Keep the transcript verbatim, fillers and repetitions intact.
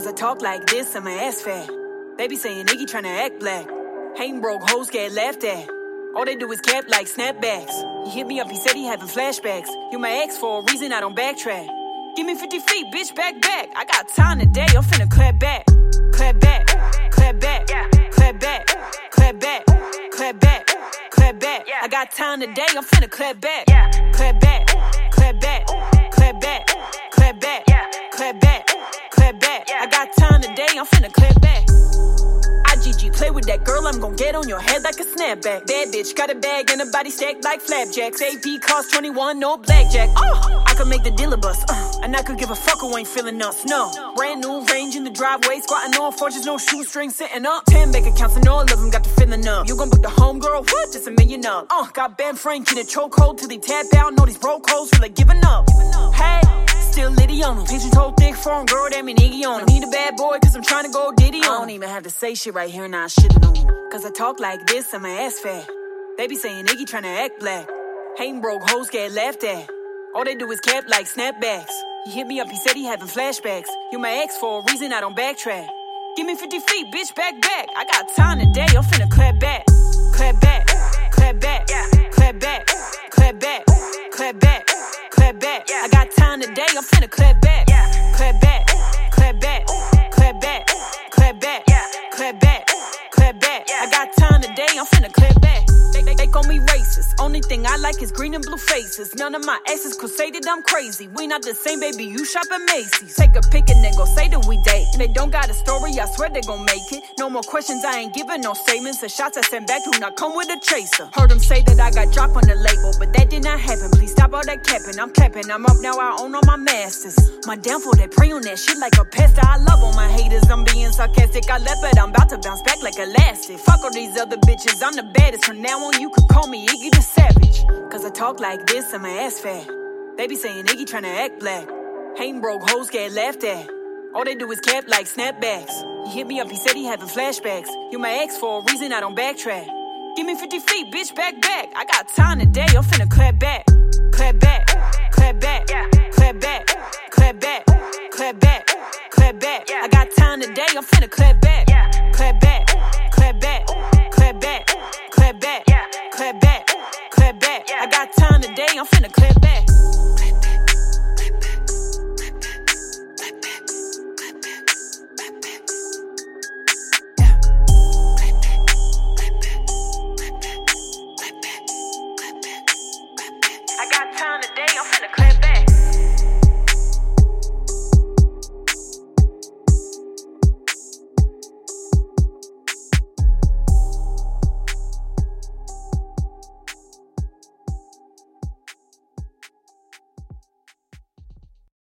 Cause I talk like this and my ass fat. They be saying Iggy tryna act black. Hating broke hoes get laughed at. All they do is cap like snapbacks. He hit me up, he said he having flashbacks. You my ex for a reason, I don't backtrack. Give me fifty feet, bitch, back, back. I got time today, I'm finna clap back. Clap back, clap back, clap back, clap back, clap back, clap back. I got time today, I'm finna clap back. Clap back, clap back, clap back, clap back, clap back, clap back. I got time today, I'm finna clap back. I G G, play with that girl, I'm gon' get on your head like a snapback. Bad bitch, got a bag and a body stacked like flapjacks. A P cost twenty-one, no blackjack. Oh, I could make the dealer bust, uh, and I could give a fuck who ain't feeling us, no. Brand new range in the driveway, squatting on forges, no shoestrings sitting up. Ten bank accounts and all of them got the feeling up. You gon' book the homegirl, what? Just a million up. Uh, got Ben Frank in a chokehold till he tap out. Know these broke hoes feel like giving up. Hey, still litty on him. Pigeon toe thick foreign girl, that mean Iggy on him. Need a bad boy cause I'm trying to go diddy on him. I don't even have to say shit right here, now I shitting on him. Cause I talk like this and my ass fat. They be saying Iggy tryna act black. Hating broke hoes get laughed at. All they do is cap like snapbacks. He hit me up, he said he having flashbacks. You my ex for a reason, I don't backtrack. Give me fifty feet, bitch, back, back. I got time today, I'm finna clap back. Clap back, clap back, clap back, clap back, clap back, clap back. I got time today, I'm finna clap back. Clap back, clap back, clap back, clap back, clap back, clap back. I got time today, I'm finna clap back. They, they, they call me racist. Only thing I like is green and blue faces. None of my exes could say that I'm crazy. We not the same, baby, you shop at Macy's. Take a pic and then go say that we date. And they don't got a story, I swear they gon' make it. No more questions, I ain't giving no statements. The shots I send back do not come with a chaser. Heard them say that I got dropped on the label, but that did not happen. Please stop all that capping, I'm clapping. I'm up now, I own all my masters. My downfall, they prey on that shit like a pest. I love all my haters, I'm being sarcastic. I left, but I'm about to bounce back like elastic. Fuck all these other bitches, I'm the baddest. From now on, you could call me Iggy the Savage. Cause I talk like this and my ass fat. They be saying Iggy tryna act black. Hating broke hoes get laughed at. All they do is cap like snapbacks. He hit me up, he said he having flashbacks. You my ex for a reason, I don't backtrack. Give me fifty feet, bitch, back, back. I got time today, I'm finna clap back. Clap back, clap back, clap back, clap back, clap back, clap back. I got time today, I'm finna clap back. Clap back.